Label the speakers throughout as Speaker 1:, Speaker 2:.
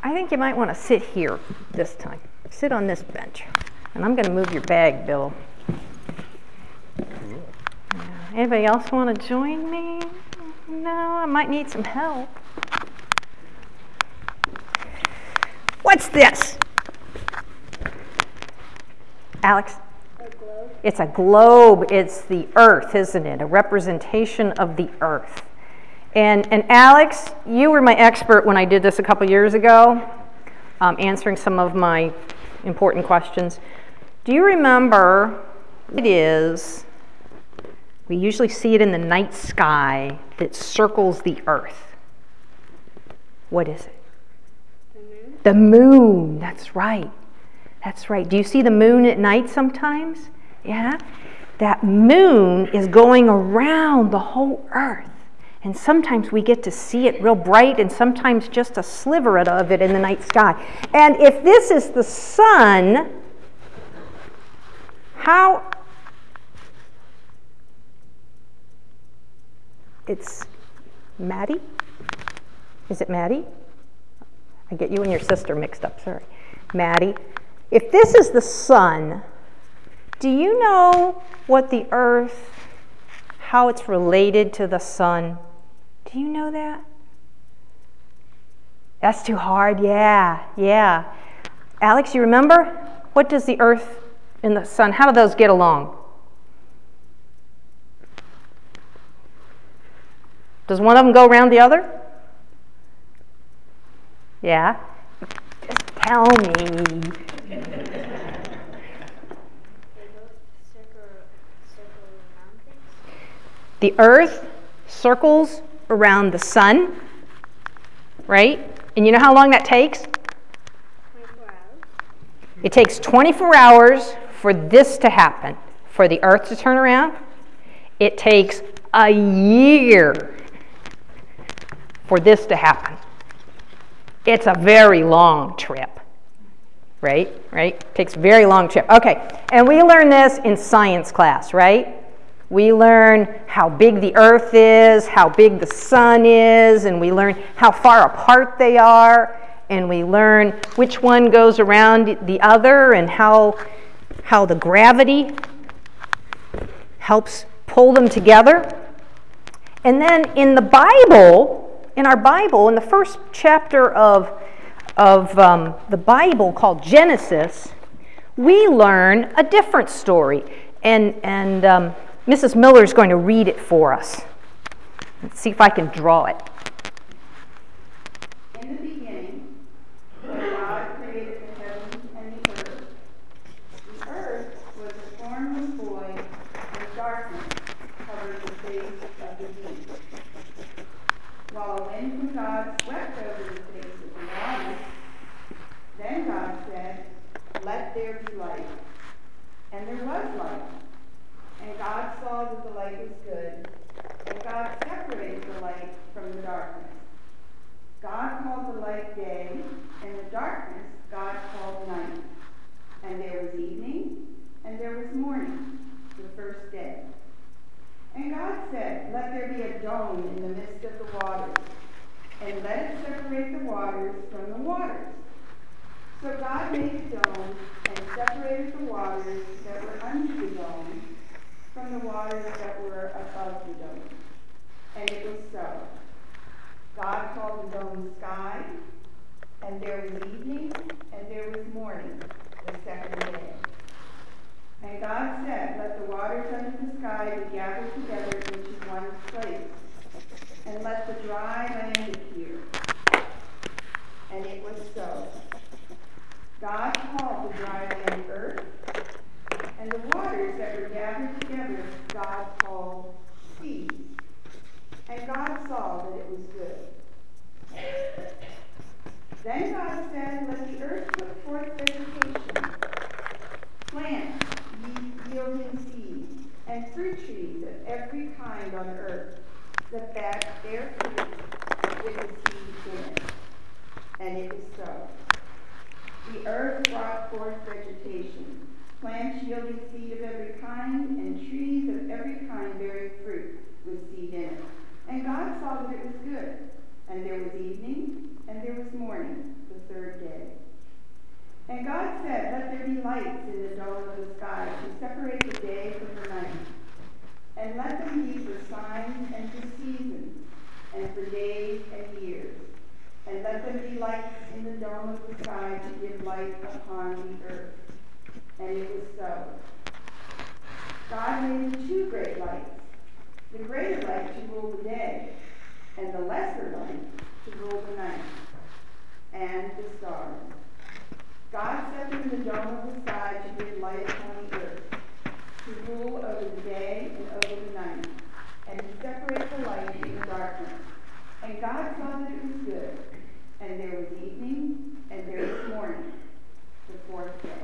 Speaker 1: I think you might want to sit here this time. Sit on this bench. And I'm going to move your bag, Bill. Anybody else want to join me? No, I might need some help. What's this? Alex?
Speaker 2: A globe.
Speaker 1: It's a globe. It's the earth, isn't it? A representation of the earth. And Alex, you were my expert when I did this a couple years ago, answering some of my important questions. Do you remember what it is? We usually see it in the night sky that circles the earth. What is it?
Speaker 2: The moon.
Speaker 1: The moon. That's right. That's right. Do you see the moon at night sometimes? Yeah? That moon is going around the whole earth. And sometimes we get to see it real bright and sometimes just a sliver of it in the night sky. And if this is the sun, how... It's Maddie? Is it Maddie? I get you and your sister mixed up, sorry. Maddie. If this is the sun, do you know what the earth, how it's related to the sun? Do you know that? That's too hard, yeah. Alex, you remember? What does the earth and the sun, how do those get along? Does one of them go around the other? Yeah? Just tell me.
Speaker 2: They both circle around things.
Speaker 1: The earth circles around the sun, right? And you know how long that takes?
Speaker 2: 24 hours.
Speaker 1: It takes 24 hours for this to happen, for the earth to turn around. It takes a year for this to happen. It's a very long trip, right? Takes a very long trip. Okay, and we learn this in science class, right? We learn how big the earth is, how big the sun is, and we learn how far apart they are, and we learn which one goes around the other and how the gravity helps pull them together. And then in the Bible, in our Bible, in the first chapter of the Bible called Genesis, we learn a different story. And Mrs. Miller is going to read it for us. Let's see if I can draw it.
Speaker 3: In the beginning, when God created the heavens and the earth was a formless void, and darkness covered the face of the deep. While a wind from God swept over the face of the waters, then God said, "Let there be light." And there was light. And God saw that the light was good, and God separated the light from the darkness. God called the light day, and the darkness God called night. And there was evening, and there was morning, the first day. And God said, "Let there be a dome in the midst of the waters, and let it separate the waters from the waters." So God made a dome, and separated the waters that were under the dome from the waters that were above the dome. And it was so. God called the dome sky, and there was evening, and there was morning, the second day. And God said, "Let the waters under the sky be gathered together into one place, and let the dry land appear." And it was so. God called the dry land earth, and the waters that were gathered together God called seas. And God saw that it was good. Then God said, "Let the earth put forth vegetation, plants yielding seed, and fruit trees of every kind on earth, that bear fruit with the seed in it." And it was so. The earth brought forth vegetation, plants yielding seed of every kind, and trees of every kind bearing fruit with seed in it. And God saw that it was good. And there was evening, and there was morning, the third And God said, let there be lights in the dome of the sky to separate the day from the night, and let them be for signs and for seasons, and for days and years. And let them be lights in the dome of the sky to give light upon the earth. And it was so. God made the two great lights, the greater light to rule the day, and the lesser light to rule the night, and the stars. God set them in the dome of the sky to give light upon the earth, to rule over the day and over the night, and to separate the light from the darkness. And God saw that it was good. And there was evening, and there was morning, the fourth day.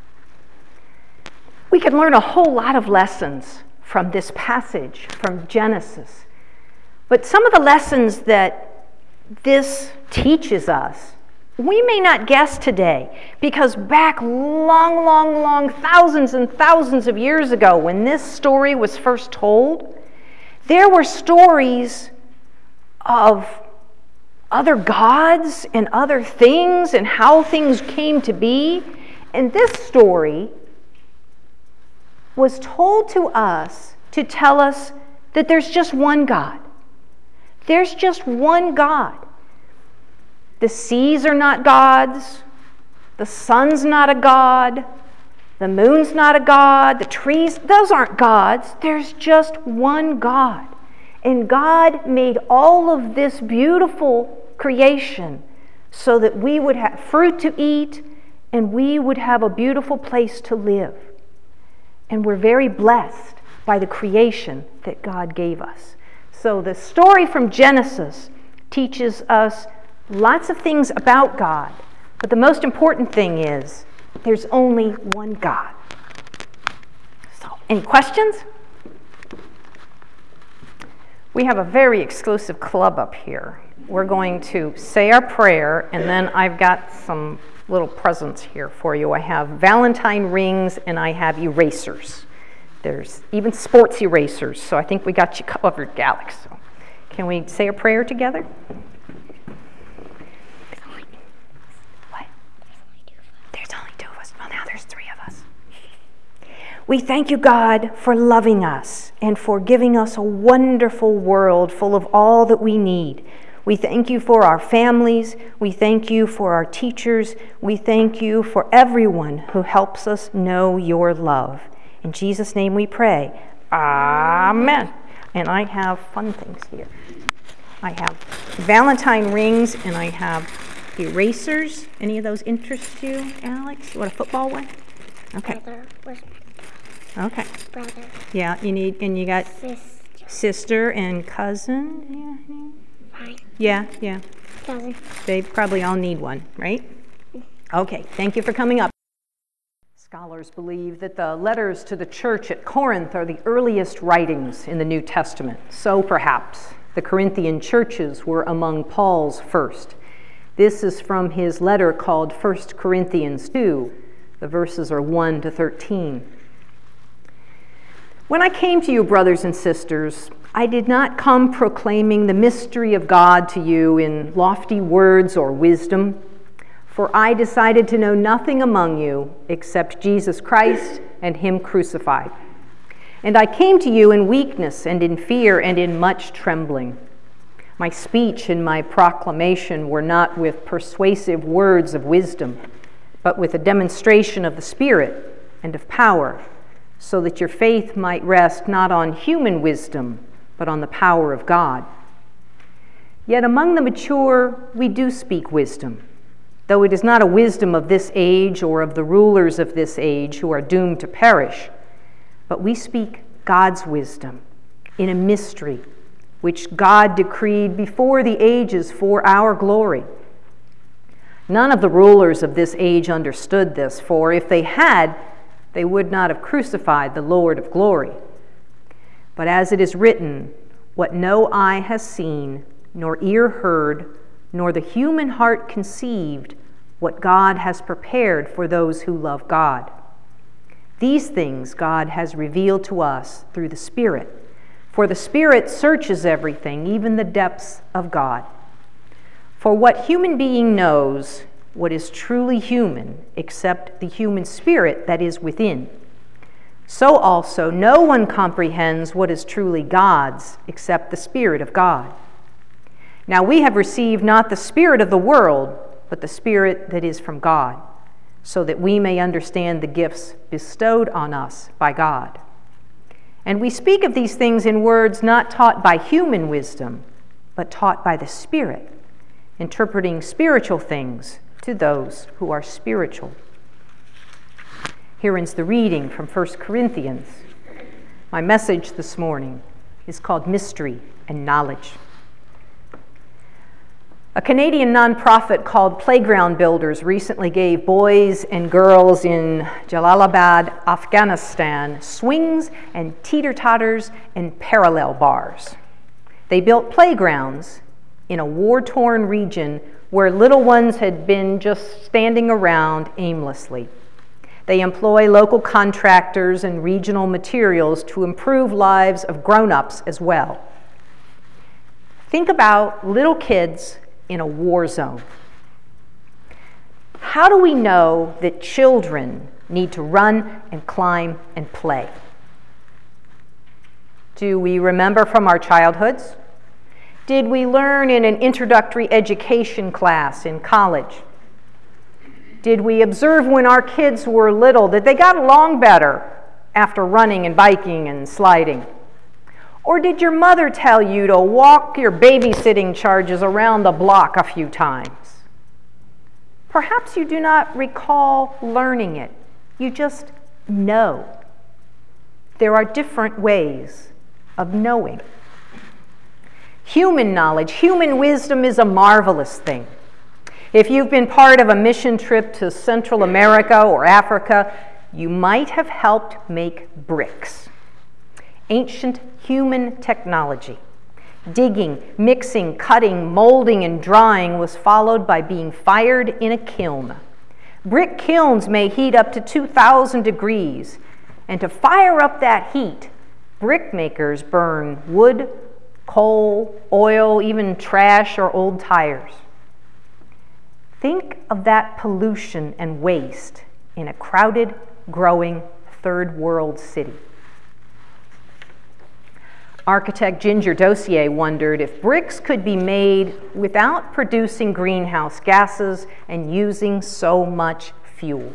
Speaker 1: We could learn a whole lot of lessons from this passage, from Genesis. But some of the lessons that this teaches us, we may not guess today, because back long, thousands and thousands of years ago, when this story was first told, there were stories of other gods and other things and how things came to be. And this story was told to us to tell us that there's just one God. There's just one God. The seas are not gods. The sun's not a god. The moon's not a god. The trees, those aren't gods. There's just one God. And God made all of this beautiful creation so that we would have fruit to eat and we would have a beautiful place to live. And we're very blessed by the creation that God gave us. So the story from Genesis teaches us lots of things about God, but the most important thing is there's only one God. So, any questions? We have a very exclusive club up here. We're going to say our prayer, and then I've got some little presents here for you. I have Valentine rings, and I have erasers. There's even sports erasers, so I think we got you covered, Alex. So, can we say a prayer together? What? There's only two of us. Well, now there's three of us. We thank you, God, for loving us and for giving us a wonderful world full of all that we need. We thank you for our families. We thank you for our teachers. We thank you for everyone who helps us know your love. In Jesus' name we pray. Amen. And I have fun things here. I have Valentine rings and I have erasers. Any of those interest you, Alex? You want a football one? Okay. Okay.
Speaker 2: Brother.
Speaker 1: Yeah, you need, and you got sister and cousin.
Speaker 2: Fine.
Speaker 1: Yeah.
Speaker 2: Cousin.
Speaker 1: They probably all need one, right? Okay, thank you for coming up. Scholars believe that the letters to the church at Corinth are the earliest writings in the New Testament. So perhaps the Corinthian churches were among Paul's first. This is from his letter called 1 Corinthians 2. The verses are 1 to 13. When I came to you, brothers and sisters, I did not come proclaiming the mystery of God to you in lofty words or wisdom, for I decided to know nothing among you except Jesus Christ and Him crucified. And I came to you in weakness and in fear and in much trembling. My speech and my proclamation were not with persuasive words of wisdom, but with a demonstration of the Spirit and of power, so that your faith might rest not on human wisdom, but on the power of God. Yet among the mature we do speak wisdom, though it is not a wisdom of this age or of the rulers of this age who are doomed to perish, but we speak God's wisdom in a mystery which God decreed before the ages for our glory. None of the rulers of this age understood this, for if they had, they would not have crucified the Lord of glory. But as it is written, what no eye has seen, nor ear heard, nor the human heart conceived, what God has prepared for those who love God. These things God has revealed to us through the Spirit. For the Spirit searches everything, even the depths of God. For what human being knows what is truly human except the human spirit that is within. So also no one comprehends what is truly God's except the Spirit of God. Now we have received not the spirit of the world, but the Spirit that is from God, so that we may understand the gifts bestowed on us by God. And we speak of these things in words not taught by human wisdom, but taught by the Spirit, interpreting spiritual things to those who are spiritual. Here ends the reading from 1 Corinthians. My message this morning is called Mystery and Knowledge. A Canadian nonprofit called Playground Builders recently gave boys and girls in Jalalabad, Afghanistan, swings and teeter-totters and parallel bars. They built playgrounds in a war-torn region where little ones had been just standing around aimlessly. They employ local contractors and regional materials to improve lives of grown-ups as well. Think about little kids in a war zone. How do we know that children need to run and climb and play? Do we remember from our childhoods? Did we learn in an introductory education class in college? Did we observe when our kids were little that they got along better after running and biking and sliding? Or did your mother tell you to walk your babysitting charges around the block a few times? Perhaps you do not recall learning it. You just know. There are different ways of knowing. Human knowledge, human wisdom is a marvelous thing. If you've been part of a mission trip to Central America or Africa, you might have helped make bricks. Ancient human technology. Digging, mixing, cutting, molding, and drying was followed by being fired in a kiln. Brick kilns may heat up to 2,000 degrees, and to fire up that heat, brick makers burn wood, coal, oil, even trash or old tires. Think of that pollution and waste in a crowded, growing, third world city. Architect Ginger Dossier wondered if bricks could be made without producing greenhouse gases and using so much fuel.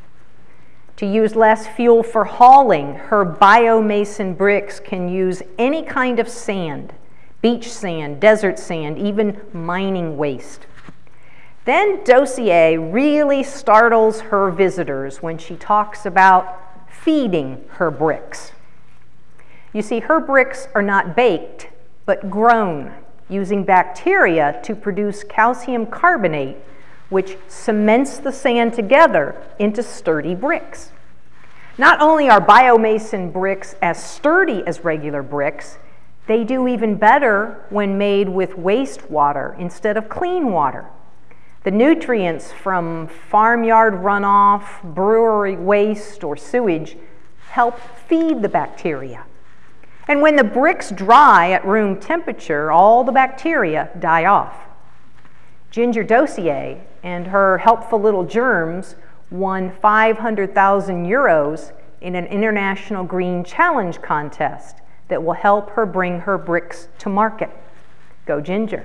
Speaker 1: To use less fuel for hauling, her biomason bricks can use any kind of sand, beach sand, desert sand, even mining waste. Then Dossier really startles her visitors when she talks about feeding her bricks. You see, her bricks are not baked, but grown, using bacteria to produce calcium carbonate, which cements the sand together into sturdy bricks. Not only are biomason bricks as sturdy as regular bricks, they do even better when made with wastewater instead of clean water. The nutrients from farmyard runoff, brewery waste, or sewage help feed the bacteria. And when the bricks dry at room temperature, all the bacteria die off. Ginger Dossier and her helpful little germs won 500,000 euros in an international green challenge contest that will help her bring her bricks to market. Go Ginger.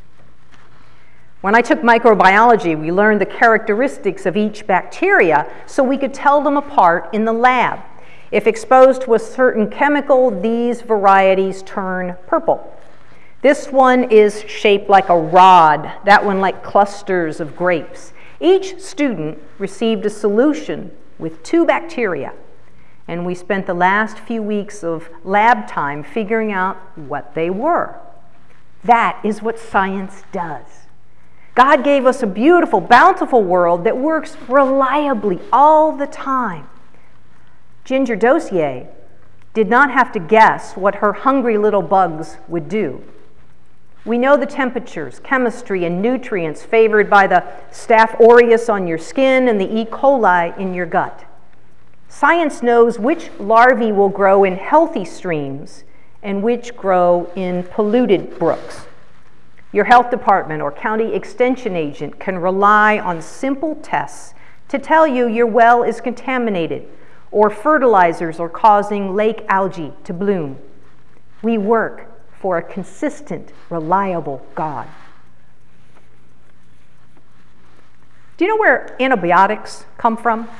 Speaker 1: When I took microbiology, we learned the characteristics of each bacteria so we could tell them apart in the lab. If exposed to a certain chemical, these varieties turn purple. This one is shaped like a rod, that one like clusters of grapes. Each student received a solution with 2 bacteria, and we spent the last few weeks of lab time figuring out what they were. That is what science does. God gave us a beautiful, bountiful world that works reliably all the time. Ginger Dossier did not have to guess what her hungry little bugs would do. We know the temperatures, chemistry, and nutrients favored by the Staph aureus on your skin and the E. coli in your gut. Science knows which larvae will grow in healthy streams and which grow in polluted brooks. Your health department or county extension agent can rely on simple tests to tell you your well is contaminated or fertilizers are causing lake algae to bloom. We work for a consistent, reliable God. Do you know where antibiotics come from?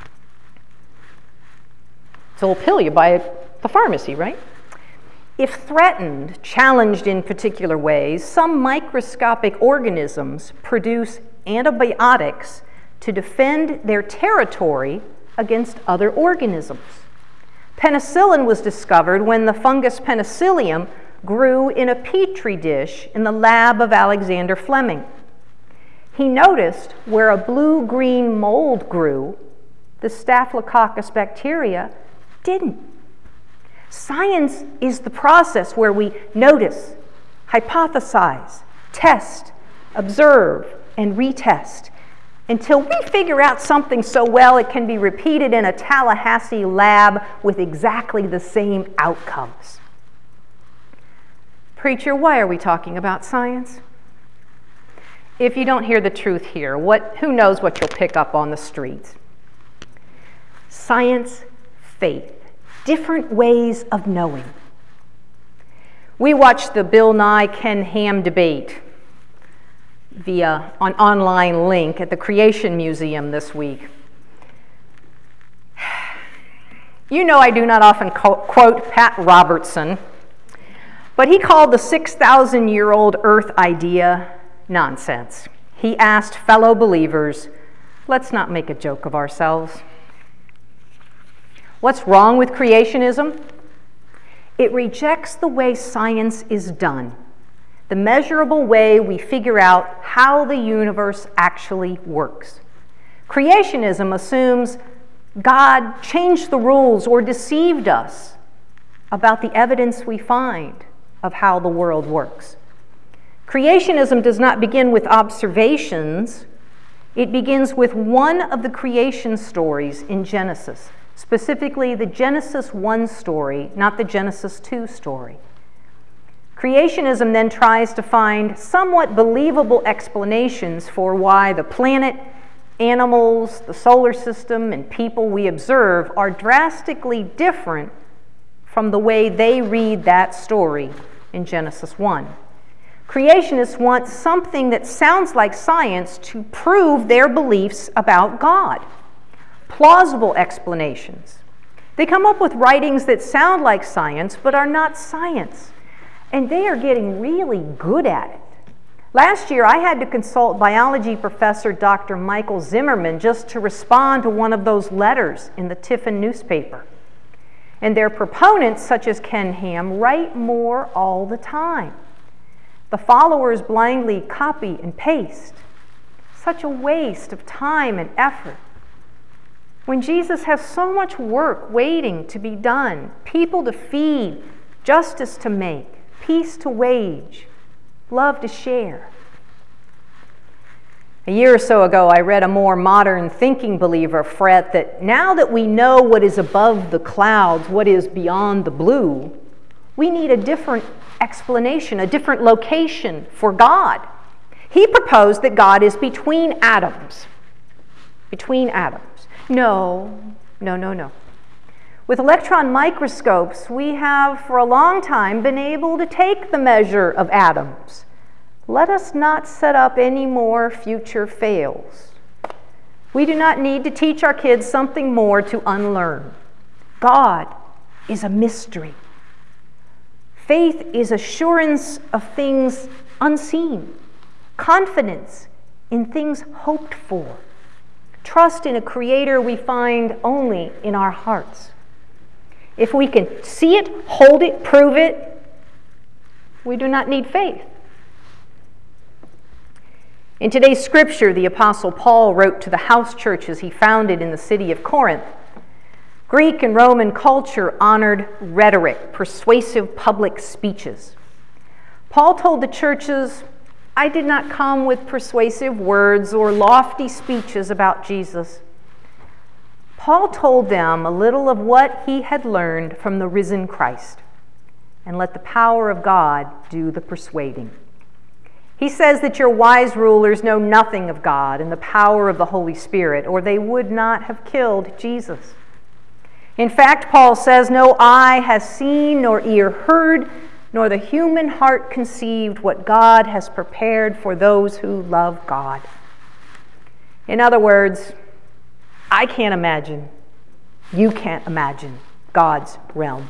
Speaker 1: It's a little pill you buy at the pharmacy, right? If threatened, challenged in particular ways, some microscopic organisms produce antibiotics to defend their territory against other organisms. Penicillin was discovered when the fungus Penicillium grew in a petri dish in the lab of Alexander Fleming. He noticed where a blue-green mold grew, the Staphylococcus bacteria didn't. Science is the process where we notice, hypothesize, test, observe, and retest until we figure out something so well it can be repeated in a Tallahassee lab with exactly the same outcomes. Preacher, why are we talking about science? If you don't hear the truth here, who knows what you'll pick up on the streets? Science, faith. Different ways of knowing. We watched the Bill Nye Ken Ham debate via an online link at the Creation Museum this week. You know I do not often quote Pat Robertson, but he called the 6,000-year-old Earth idea nonsense. He asked fellow believers, let's not make a joke of ourselves. What's wrong with creationism? It rejects the way science is done, the measurable way we figure out how the universe actually works. Creationism assumes God changed the rules or deceived us about the evidence we find of how the world works. Creationism does not begin with observations. It begins with one of the creation stories in Genesis. Specifically, the Genesis 1 story, not the Genesis 2 story. Creationism then tries to find somewhat believable explanations for why the planet, animals, the solar system, and people we observe are drastically different from the way they read that story in Genesis 1. Creationists want something that sounds like science to prove their beliefs about God. Plausible explanations. They come up with writings that sound like science but are not science, and they are getting really good at it. Last year I had to consult biology professor Dr. Michael Zimmerman just to respond to one of those letters in the Tiffin newspaper. And their proponents, such as Ken Ham, write more all the time. The followers blindly copy and paste. Such a waste of time and effort. When Jesus has so much work waiting to be done, people to feed, justice to make, peace to wage, love to share. A year or so ago, I read a more modern thinking believer fret that now that we know what is above the clouds, what is beyond the blue, we need a different explanation, a different location for God. He proposed that God is between atoms. Between atoms. No. With electron microscopes, we have for a long time been able to take the measure of atoms. Let us not set up any more future fails. We do not need to teach our kids something more to unlearn. God is a mystery. Faith is assurance of things unseen, confidence in things hoped for. Trust in a creator we find only in our hearts. If we can see it, hold it, prove it, we do not need faith. In today's scripture, the Apostle Paul wrote to the house churches he founded in the city of Corinth. Greek and Roman culture honored rhetoric, persuasive public speeches. Paul told the churches, I did not come with persuasive words or lofty speeches about Jesus. Paul told them a little of what he had learned from the risen Christ, and let the power of God do the persuading. He says that your wise rulers know nothing of God and the power of the Holy Spirit, or they would not have killed Jesus. In fact, Paul says, no eye has seen, nor ear heard, nor the human heart conceived what God has prepared for those who love God. In other words, I can't imagine, you can't imagine God's realm.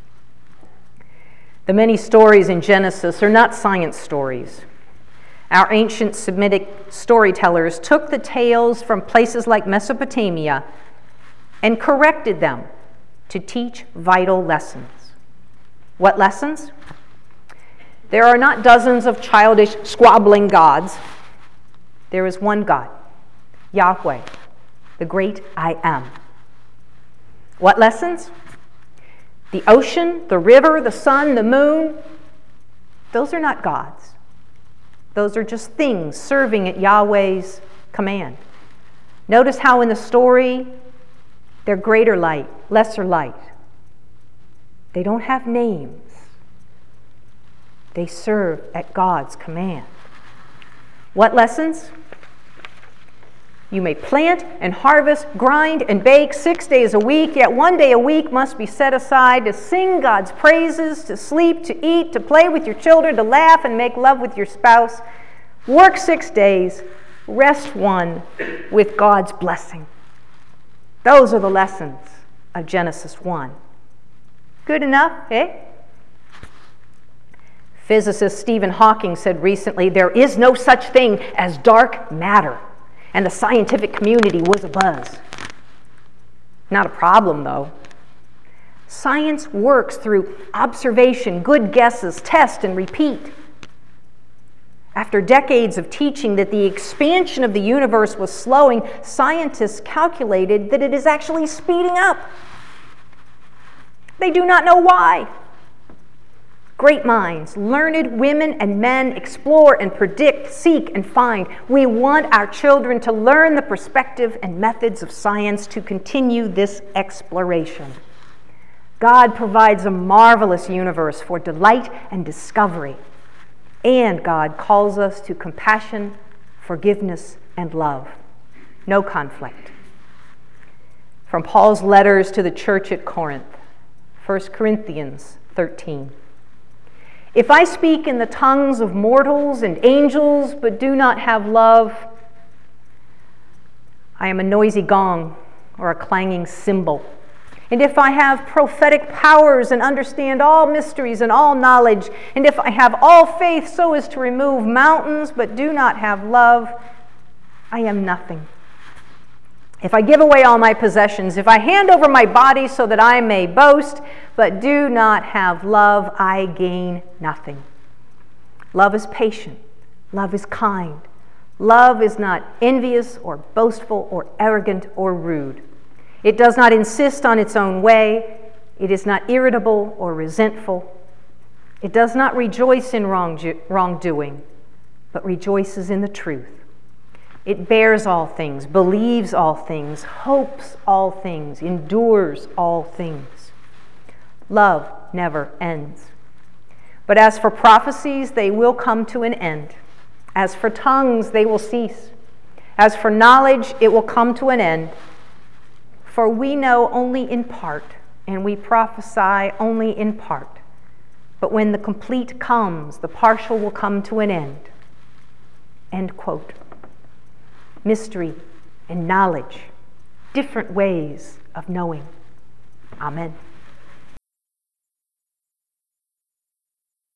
Speaker 1: The many stories in Genesis are not science stories. Our ancient Semitic storytellers took the tales from places like Mesopotamia and corrected them to teach vital lessons. What lessons? There are not dozens of childish, squabbling gods. There is one God, Yahweh, the great I Am. What lessons? The ocean, the river, the sun, the moon, those are not gods. Those are just things serving at Yahweh's command. Notice how in the story, they're greater light, lesser light. They don't have names. They serve at God's command. What lessons? You may plant and harvest, grind and bake 6 days a week, yet 1 day a week must be set aside to sing God's praises, to sleep, to eat, to play with your children, to laugh and make love with your spouse. Work 6 days, rest 1 with God's blessing. Those are the lessons of Genesis 1. Good enough, eh? Physicist Stephen Hawking said recently, there is no such thing as dark matter. And the scientific community was abuzz. Not a problem, though. Science works through observation, good guesses, test, and repeat. After decades of teaching that the expansion of the universe was slowing, scientists calculated that it is actually speeding up. They do not know why. Great minds, learned women and men explore and predict, seek and find. We want our children to learn the perspective and methods of science to continue this exploration. God provides a marvelous universe for delight and discovery. And God calls us to compassion, forgiveness, and love. No conflict. From Paul's letters to the church at Corinth, 1 Corinthians 13. If I speak in the tongues of mortals and angels, but do not have love, I am a noisy gong or a clanging cymbal. And if I have prophetic powers and understand all mysteries and all knowledge, and if I have all faith so as to remove mountains, but do not have love, I am nothing. If I give away all my possessions, if I hand over my body so that I may boast, but do not have love, I gain nothing. Love is patient. Love is kind. Love is not envious or boastful or arrogant or rude. It does not insist on its own way. It is not irritable or resentful. It does not rejoice in wrongdoing, but rejoices in the truth. It bears all things, believes all things, hopes all things, endures all things. Love never ends. But as for prophecies, they will come to an end. As for tongues, they will cease. As for knowledge, it will come to an end. For we know only in part, and we prophesy only in part. But when the complete comes, the partial will come to an end. End quote. Mystery and knowledge, different ways of knowing. Amen.